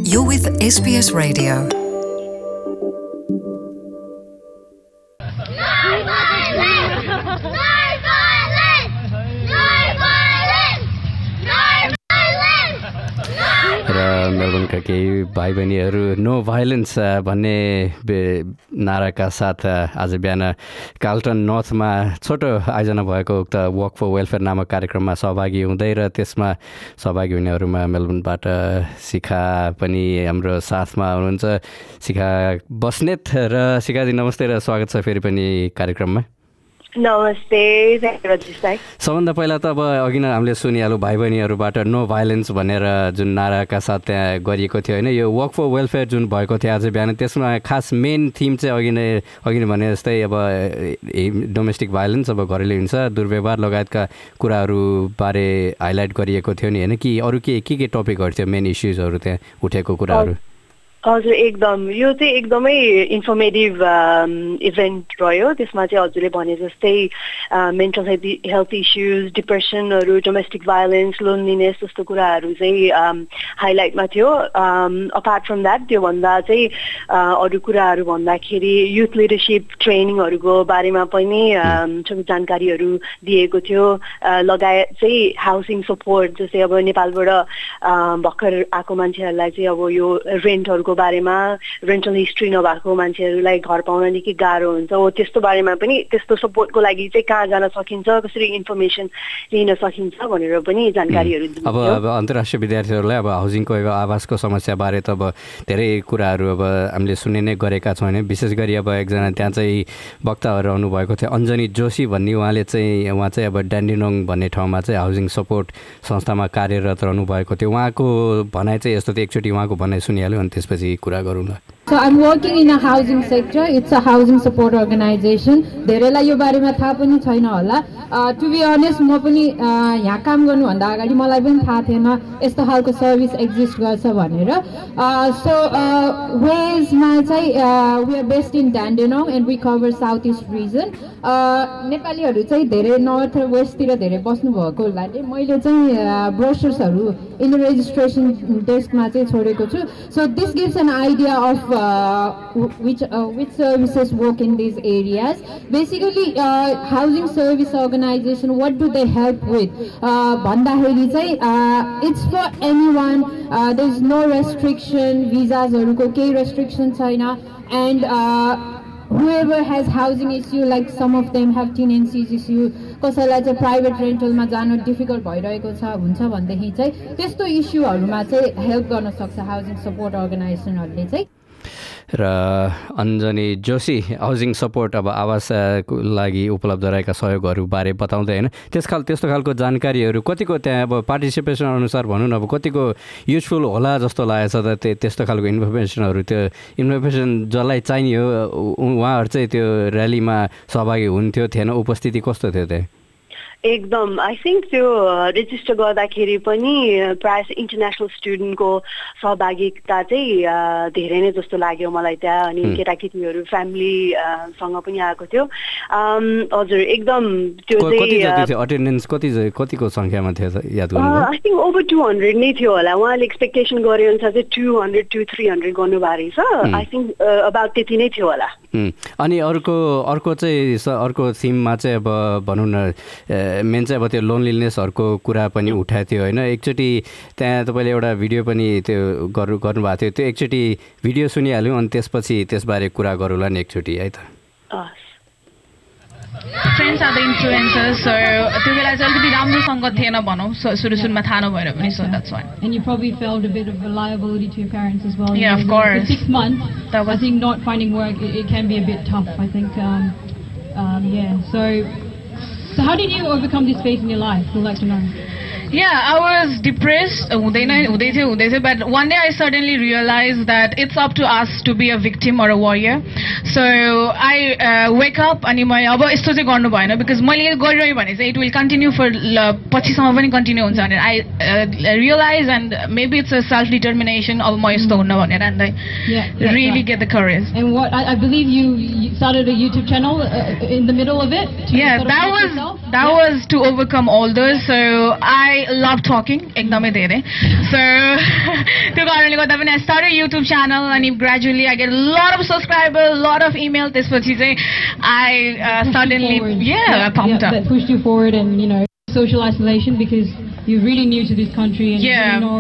You're with SBS Radio. र मेलबर्नका केही भाइ बहिनीहरू नो भाइलेन्स भन्ने नाराका साथ आज बिहान कार्लटन नर्थमा छोटो आयोजना भएको उक्त वक फर वेलफेयर नामक कार्यक्रममा सहभागी हुँदै र त्यसमा सहभागी हुनेहरूमा मेलबर्नबाट शिखा पनि हाम्रो साथमा हुनुहुन्छ। शिखा बस्नेत र शिखाजी नमस्ते र स्वागत छ फेरि पनि कार्यक्रममा। नमस्ते रजिस। सबभन्दा पहिला त अब अघि नै हामीले सुनिहाल्यौँ भाइ बहिनीहरूबाट नो भाइलेन्स भनेर जुन नाराका साथ त्यहाँ गरिएको थियो होइन, यो वर्क फर वेलफेयर जुन भएको थियो आज बिहान, त्यसमा खास मेन थिम चाहिँ अघि नै भने जस्तै अब डोमेस्टिक भाइलेन्स, अब घरेलु हिंसा, दुर्व्यवहार लगायतका कुराहरूबारे हाइलाइट गरिएको थियो नि होइन, कि अरू के टपिकहरू थियो मेन इस्युजहरू त्यहाँ उठेको कुराहरू? हजुर, एकदम यो चाहिँ एकदमै इन्फर्मेटिभ इभेन्ट रह्यो। त्यसमा चाहिँ हजुरले भने जस्तै मेन्टल हेल्थ इस्युज, डिप्रेसनहरू, डोमेस्टिक भाइलेन्स, लोनलिनेस जस्तो कुराहरू चाहिँ हाइलाइटमा थियो। अपार्ट फ्रम द्याट त्योभन्दा चाहिँ अरू कुराहरू भन्दाखेरि युथ लिडरसिप ट्रेनिङहरूको बारेमा पनि जानकारीहरू दिएको थियो। लगायत चाहिँ हाउसिङ सपोर्ट, जस्तै अब नेपालबाट भर्खर आएको मान्छेहरूलाई चाहिँ अब यो रेन्टहरूको बारेमा, रेन्टल हिस्ट्री नभएको मान्छेहरूलाई घर पाउन निकै गाह्रो हुन्छ हो, त्यस्तो बारेमा पनि त्यस्तो सपोर्टको लागि चाहिँ कहाँ जान सकिन्छ, कसरी इन्फर्मेसन लिन सकिन्छ भनेर पनि जानकारीहरू दिन्छ। अब अन्तर्राष्ट्रिय विद्यार्थीहरूलाई अब हाउसिङको आवासको समस्याबारे त अब धेरै कुराहरू अब हामीले सुने नै गरेका छौँ होइन। विशेष गरी अब एकजना त्यहाँ चाहिँ वक्ताहरू आउनुभएको थियो, अञ्जनी जोशी भन्ने, उहाँ चाहिँ अब ड्यान्डिनोङ भन्ने ठाउँमा चाहिँ हाउसिङ सपोर्ट संस्थामा कार्यरत रहनुभएको थियो। उहाँको भनाइ चाहिँ यस्तो थियो, एकचोटि उहाँको भनाइ सुनिहाल्यो अनि त्यसपछि कुरा गरौँला। So I'm working in a housing sector. It's a housing support organization. धेरैलाई यो बारेमा थाहा पनि छैन होला। To be honest, म पनि यहाँ काम गर्नुभन्दा अगाडि मलाई पनि थाहा थिएन यस्तो खालको सर्भिस एक्जिस्ट गर्छ भनेर। So वेजमा चाहिँ we are based in Dandenong and we cover South East region. नेपालीहरू चाहिँ धेरै नर्थ र वेस्टतिर धेरै बस्नु भएको हुनाले मैले चाहिँ ब्रोशर्सहरू इन रेजिस्ट्रेसन डेस्कमा चाहिँ छोडेको छु। So this gives an idea of which services work in these areas. Basically, housing service organization, what do they help with? Bandaheri chai, it's for anyone. There's no restriction, visas haruko kehi restriction chaina, and whoever has housing issue, like some of them have tenancies issue, कसैलाई चाहिँ private रेन्टलमा जान difficult भइरहेको छ हुन्छ भनेदेखि चाहिँ त्यस्तो इस्युहरूमा चाहिँ हेल्प गर्न सक्छ हाउसिङ सपोर्ट अर्गनाइजेसनहरूले चाहिँ। र अञ्जनी जोशी हाउसिङ सपोर्ट अब आवासको लागि उपलब्ध रहेका सहयोगहरूबारे बताउँदै होइन, त्यस्तो खालको जानकारीहरू कतिको त्यहाँ अब पार्टिसिपेसन अनुसार भनौँ न अब कतिको युजफुल होला जस्तो लागेको छ त त्यस्तो खालको इन्फर्मेसनहरू? त्यो इन्फर्मेसन जसलाई चाहिने हो उहाँहरू चाहिँ त्यो र्यालीमा सहभागी हुन्थ्यो थिएन, उपस्थिति कस्तो थियो त्यहाँ? एकदम आई थिङ्क त्यो रेजिस्टर गर्दाखेरि पनि प्रायः इन्टरनेसनल स्टुडेन्टको सहभागिता चाहिँ धेरै नै जस्तो लाग्यो मलाई त्यहाँ। अनि केटाकेटीहरू फ्यामिलीसँग पनि आएको थियो। हजुर, एकदम त्यो चाहिँ अटेन्डेन्स कतिको सङ्ख्यामा थियो याद गर्नु? आई थिङ्क ओभर 200 नै थियो होला। उहाँले एक्सपेक्टेसन गरे अनुसार चाहिँ 200-300 गर्नुभएको रहेछ। आई थिङ्क अबाउट त्यति नै थियो होला। अनि अर्को थिममा चाहिँ अब भनौँ न मेन चाहिँ अब त्यो लोनलिनेसहरूको कुरा पनि उठाएको थियो होइन। एकचोटि त्यहाँ तपाईँले एउटा भिडियो पनि त्यो गर्नुभएको थियो, त्यो एकचोटि भिडियो सुनिहाल्यौँ अनि त्यसपछि त्यसबारे कुरा गरौँला नि एकचोटि है त। Friends are the influencers, so त्यो बेला चाहिँ अलिकति राम्रोसँग थिएन भनौँ, सुरुमा थाहा नभएर पनि। So that's why. And you probably felt a bit of a liability to your parents as well. Yeah, of course. For 6 months, I think not finding work, it can be a bit tough, I think. Yeah, so how did you overcome this phase in your life? We'd like to know. Yeah, I was depressed, but one day I suddenly realized that it's up to us to be a victim or a warrior. So I wake up and because it will continue for I realize, and maybe it's a self-determination of my stone and I really get the courage. And what I believe you started a YouTube channel in the middle of it. Yeah, that was to overcome all those. So I I love talking एकदमै धेरै so त्यो कारणले गर्दा पनि I started YouTube channel अनि gradually I get a lot of subscribers, a lot of email त्यसपछि चाहिँ I suddenly pumped up. That pushed you forward and social isolation because you're really new to this country and you know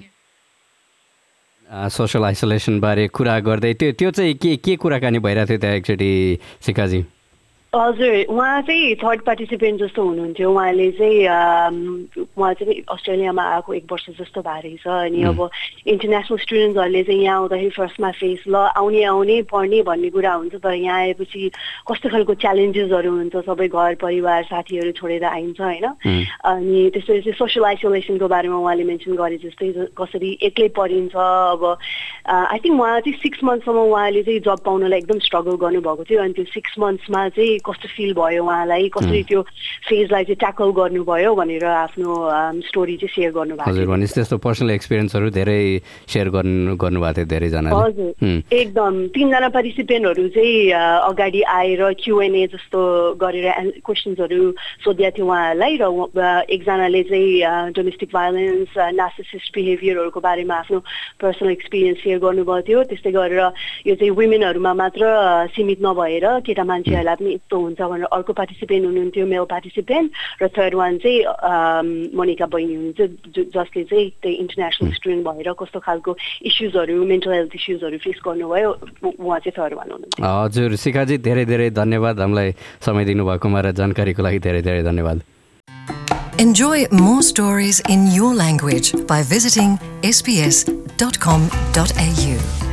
social isolation बारे कुरा गर्दै त्यो चाहिँ के कुराकानी भइरहेको थियो त्यहाँ एकचोटि शिखाजी हजुर उहाँ चाहिँ थर्ड पार्टिसिपेन्ट जस्तो हुनुहुन्थ्यो उहाँ चाहिँ अस्ट्रेलियामा आएको 1 वर्ष जस्तो भइरहेछ अनि अब इन्टरनेसनल स्टुडेन्ट्सहरूले चाहिँ यहाँ आउँदाखेरि फर्स्टमा फेस आउने पढ्ने भन्ने कुरा हुन्छ तर यहाँ आएपछि कस्तो खालको च्यालेन्जेसहरू हुन्छ सबै घर परिवार साथीहरू छोडेर आइन्छ होइन अनि त्यसरी चाहिँ सोसल आइसोलेसनको बारेमा उहाँले मेन्सन गरे जस्तै कसरी एक्लै परिन्छ अब आई थिङ्क उहाँ चाहिँ 6 मन्थसम्म उहाँले चाहिँ जब पाउनलाई एकदम स्ट्रगल गर्नुभएको थियो अनि त्यो 6 मन्थ्समा चाहिँ कस्तो फिल भयो उहाँलाई कसरी त्यो फेजलाई चाहिँ ट्याकल गर्नुभयो भनेर आफ्नो स्टोरी चाहिँ सेयर गर्नुभएको हजुर भनेपछि त्यस्तो पर्सनल एक्सपिरियन्सहरू धेरै सेयर गर्नुभएको थियो धेरैजनाले हजुर एकदम 3 जना पार्टिसिपेन्टहरू चाहिँ अगाडि आएर Q&A जस्तो गरेर क्वेसन्सहरू सोध्या थियो उहाँहरूलाई र एकजनाले चाहिँ डोमेस्टिक भायोलेन्स नार्सिसिस्ट बिहेभियरहरूको बारेमा आफ्नो पर्सनल एक्सपिरियन्स सेयर गर्नुभएको थियो त्यस्तै गरेर यो चाहिँ वुमेनहरूमा मात्र सीमित नभएर केटा मान्छेहरूलाई पनि हुन्छ भनेर अर्को पार्टिसिपेन्ट हुनुहुन्थ्यो मेल पार्टिसिपेन्ट र थर्ड वान चाहिँ मोनिका बहिनी हुनुहुन्छ जसले चाहिँ त्यही इन्टरनेसनल स्टुडेन्ट भएर कस्तो खालको इस्युजहरू मेन्टल हेल्थ इस्युजहरू फेस गर्नुभयो उहाँ चाहिँ थर्ड वान हुनुहुन्छ हजुर शिखाजी धेरै धेरै धन्यवाद हामीलाई समय दिनुभएकोमा र जानकारीको लागि धेरै धेरै धन्यवाद Enjoy more stories in your language by visiting sbs.com.au